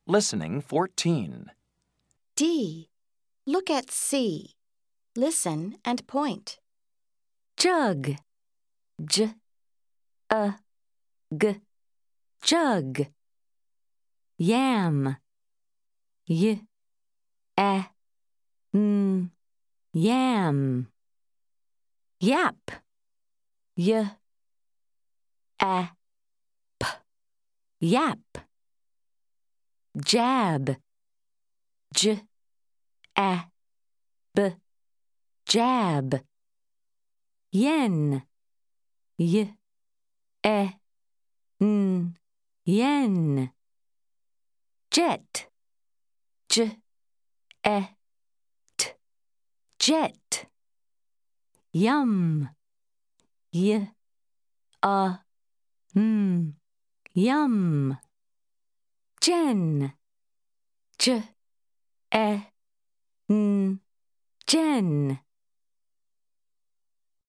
Listening 14. D. Look at C. Listen and point. Jug. J-u-g. Jug. Yam. Y-a-m. Yam. Yap. Y-a-p. Yap. Jab. J-a-b. Jab. Yen. Y-e-n. Yen. Jet. J-e-t. Jet. Yum. Y-a-m. Yum. Jen. J-e-n. Jen.